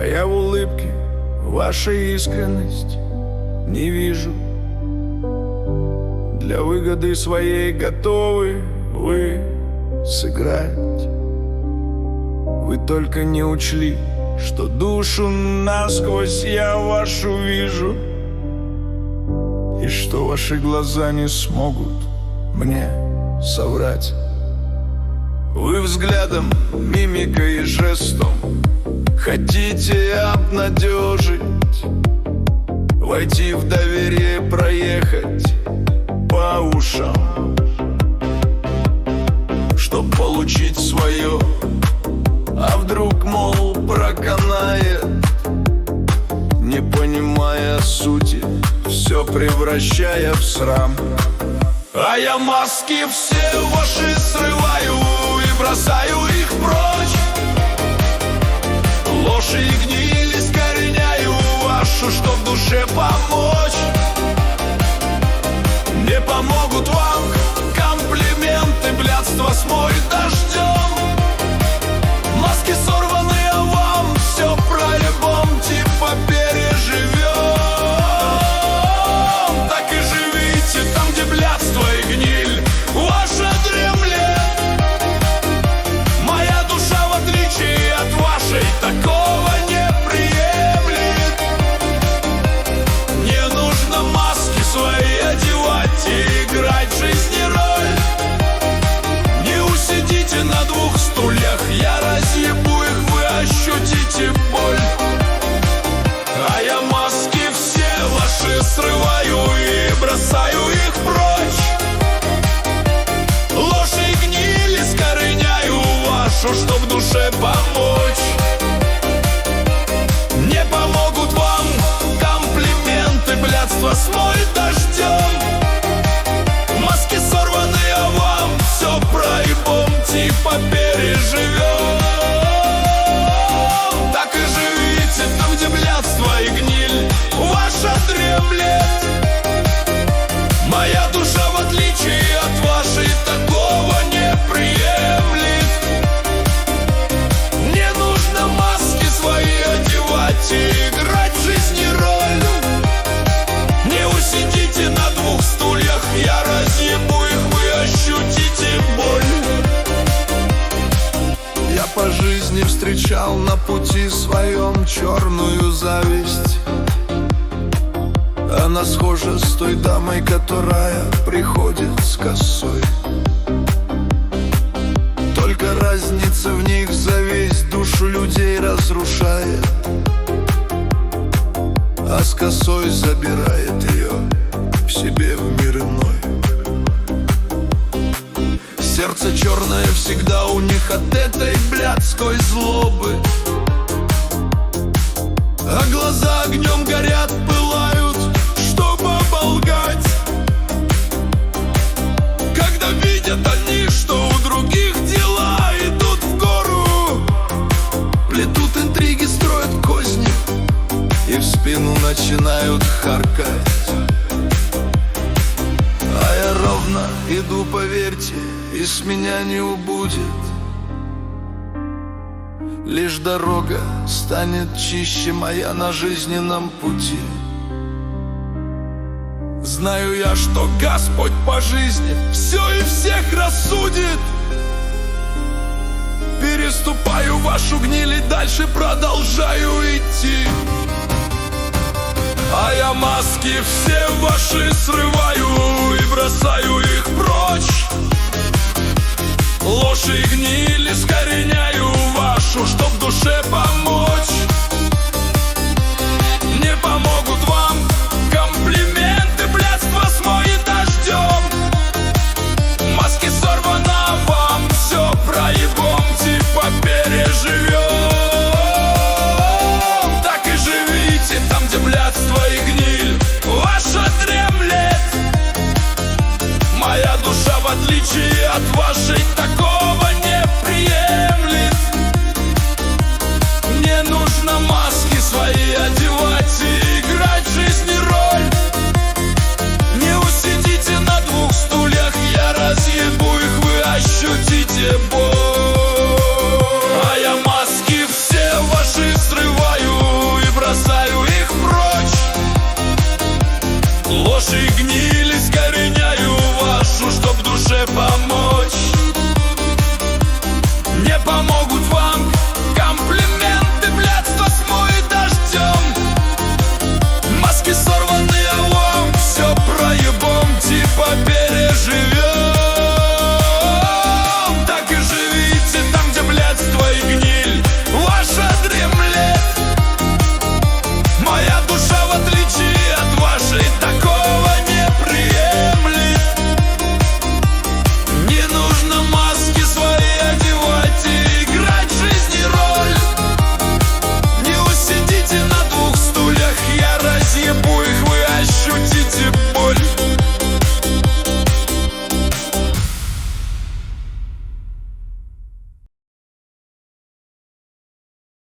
А я в улыбке вашей искренность не вижу. Для выгоды своей готовы вы сыграть. Вы только не учли, что душу насквозь я вашу вижу, и что ваши глаза не смогут мне соврать. Вы взглядом, мимикой и жестом хотите обнадежить, войти в доверие, проехать по ушам, чтоб получить свое. А вдруг, мол, проканает, не понимая сути, все превращая в срам. А я маски все ваши срываю и бросаю их прочь. Ложь и гниль искореняю вашу, чтоб душе помочь. Не помогут вам комплименты, блядство смоет дождем. Маски сорваны, а вам все про-любом типа переживем. Так и живите там, где блядство и гниль ваша дремлет. Моя душа, в отличие от вашей, такого не приемлет. Не нужно маски свои одевать и играть в жизни роль. Не усидите на двух стульях, я разъебу их, вы ощутите боль. А я маски все ваши срываю и бросаю их прочь. Ложь и гниль искореняю вашу, чтоб душе помочь. Не помогут вам комплименты, блядство смоет дождем. Маски сорваны, а вам все проебом типа переживем. Так и живите там, где блядство и гниль ваша дремлет. Моя душа, в отличие от вашей, такого не приемлет. Не нужно маски свои одевать и играть в жизни роль. Не усидите на двух стульях, я разъебу их, вы ощутите боль. Я по жизни встречал на пути своем черную зависть. Она схожа с той дамой, которая приходит с косой. Только разница в них зависть душу людей разрушает, а с косой забирает ее в себе в мир иной. Сердце черное всегда у них от этой блядской злобы, а глаза огнем горят, пылают, чтобы оболгать. Когда видят они, что у других дела идут в гору, плетут интриги, строят козни и в спину начинают харкать. А я ровно иду, поверьте, и с меня не убудет. Лишь дорога станет чище моя на жизненном пути. Знаю я, что Господь по жизни все и всех рассудит. Переступаю вашу гниль и дальше продолжаю идти. А я маски все ваши срываю и бросаю их прочь. Ложь и гниль искореняю вашу, чтоб душе помочь. Не помогут вам комплименты, блядство смоет дождем. Маски сорваны, а вам все проебом типа переживем. Так и живите там, где блядство и гниль ваша дремлет. Моя душа, в отличие от вашей, такого не приемлет. Не Ложь и гниль искореняю вашу, чтоб душе помочь.